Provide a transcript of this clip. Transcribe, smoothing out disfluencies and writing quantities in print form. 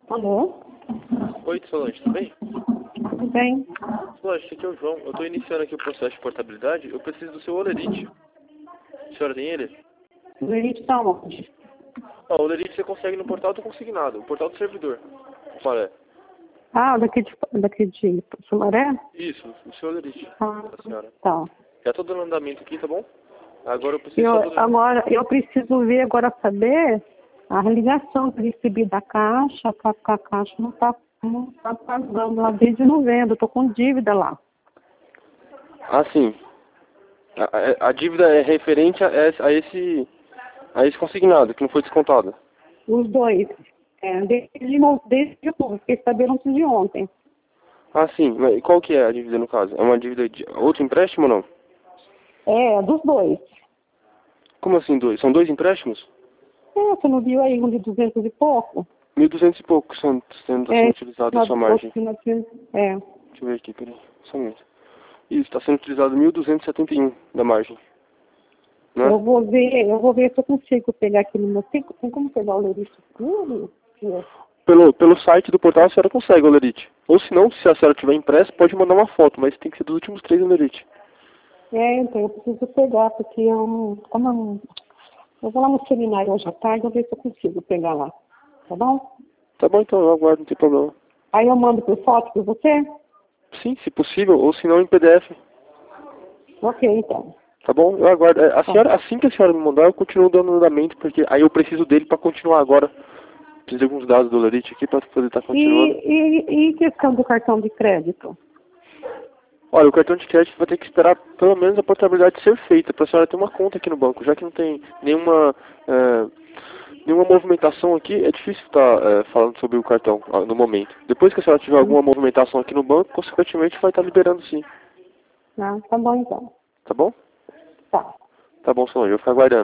Alô? Oi, Solange, tudo bem? Tudo bem? Solange, esse aqui é o João. Eu estou iniciando aqui o processo de portabilidade. Eu preciso do seu Olerite. A senhora tem ele? O Elite está onde? O Olerite você consegue no portal do consignado, o portal do servidor. Qual é? Ah, daqui de Sumaré? Isso, o seu Olerite, Ah, da senhora. tá. Já estou dando andamento aqui, tá bom? Agora eu preciso só do... Agora, eu preciso ver agora, saber a ligação que eu recebi da Caixa, que a Caixa não tá pagando lá desde novembro, eu tô com dívida lá. Ah, sim. A dívida é referente a esse consignado, que não foi descontado. Os dois. Desde outubro, fiquei sabendo antes de ontem. Ah, sim. Mas e qual que é a dívida no caso? É uma dívida de outro empréstimo ou não? É, dos dois. Como assim dois? São dois empréstimos? Você não viu aí um de 200 e pouco? 1.200 e pouco são sendo assim, utilizados a sua margem. É. Deixa eu ver aqui, peraí. Só um minuto. Isso, está sendo utilizado 1.271 da margem. Né? Eu vou ver se eu consigo pegar aqui no meu... Tem como pegar o Lerite tudo? Pelo site do portal a senhora consegue o Olerite. Ou se não, se a senhora tiver impresso, pode mandar uma foto, mas tem que ser dos últimos 3 Olerite. Então eu preciso pegar, porque eu vou lá no seminário hoje à tarde, eu ver se eu consigo pegar lá. Tá bom? Tá bom, então, eu aguardo, não tem problema. Aí eu mando por foto para você? Sim, se possível, ou se não em PDF. Ok, então. Tá bom? Eu aguardo. A Tá. senhora, assim que a senhora me mandar, eu continuo dando andamento, porque aí eu preciso dele para continuar agora. Preciso de alguns dados do Olerite aqui para poder estar continuando. E questão do cartão de crédito? Olha, o cartão de crédito vai ter que esperar pelo menos a portabilidade ser feita, para a senhora ter uma conta aqui no banco, já que não tem nenhuma movimentação aqui, é difícil estar falando sobre o cartão no momento. Depois que a senhora tiver alguma movimentação aqui no banco, consequentemente vai estar liberando sim. Ah, tá bom então. Tá bom? Tá. Tá bom, Solange, eu vou ficar aguardando.